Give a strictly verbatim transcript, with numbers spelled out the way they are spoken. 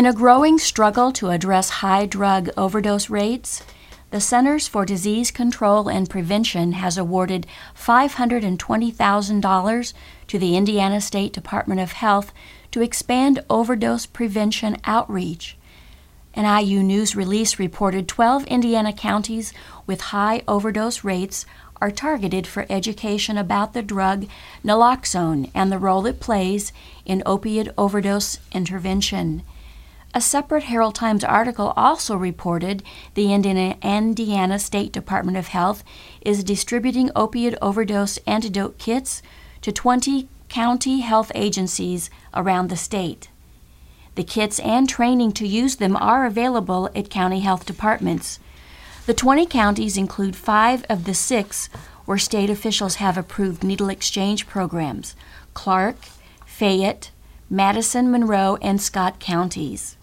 In a growing struggle to address high drug overdose rates, the Centers for Disease Control and Prevention has awarded five hundred twenty thousand dollars to the Indiana State Department of Health to expand overdose prevention outreach. An I U News release reported twelve Indiana counties with high overdose rates are targeted for education about the drug naloxone and the role it plays in opioid overdose intervention. A separate Herald Times article also reported the Indiana, Indiana State Department of Health is distributing opioid overdose antidote kits to twenty county health agencies around the state. The kits and training to use them are available at county health departments. The twenty counties include five of the six where state officials have approved needle exchange programs: Clark, Fayette, Madison, Monroe, and Scott counties.